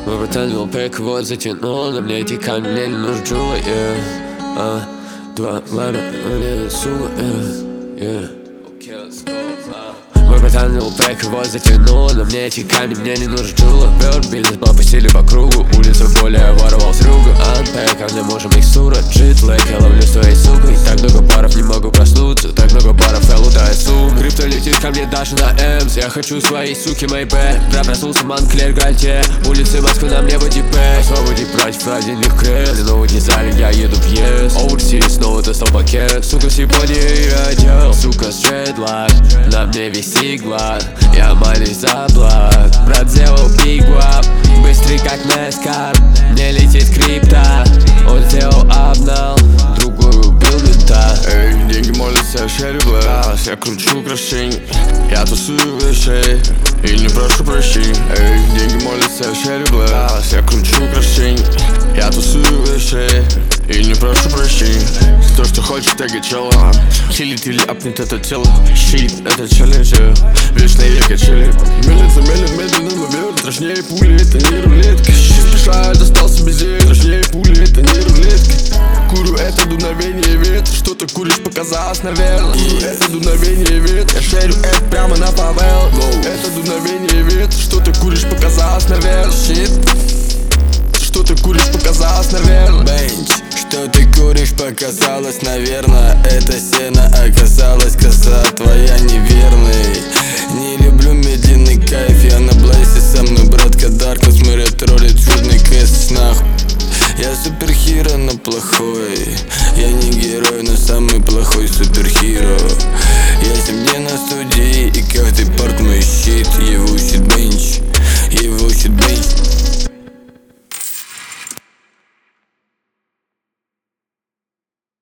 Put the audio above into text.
Мой братан вел пэк, вот затянул на мне эти камни, мне не нужен джула, Два лара, сука, Мой братан вел пэк, вот затянул на мне эти камни, мне не нужен джула. Бёрд, бизнес, попустили по кругу, улица более воровал с рюгу. Анпэк, а мне можем микстура, джитлэк, я ловлю своей сукой. Так много баров, не могу проснуться, так много баров, я лутаю сумму. Крипто летит ко мне даже на Эмс, я хочу своей суки Мэйбэ. Да, проснулся Монклер, Гальте, улицы Москвы, на мне бодипэк. Освободи братьев, ради них крест, новый дизайн, я еду в ЕС. Оверсиз, снова достал пакет, сука, сегодня я одел. Сука, стретлак, на мне висит глад, я молюсь за благ. Брат сделал бигвап, быстрый как Нескар, мне летит крипта. Он сделал обнал, другой убил мента. Эй, деньги молятся, я шерю глаз, я кручу украшений, я тусую вещей и не прошу прощения. Эй, деньги молятся, я шерю глаз, я кручу украшений, я тусую вещей и не прошу прощения. За то, что хочешь, теги чела, хилит или апнет это тело, щит, это челлендж, вечные века чили. Мелится, медленно, но верно, страшнее пули, это не рулетка. Спеша, достал себе зелень, страшнее пули, это не рулетка. Курю, это дуновение ветра, что ты куришь, показалось, наверное. Это дуновение ветра, я шерю это прямо на павел. Это дуновение ветра, что ты куришь, показалось, наверное. Что ты куришь, показалось, наверное. Бенч, что ты куришь, показалось, наверное. Это сено оказалась коза твоя неверная.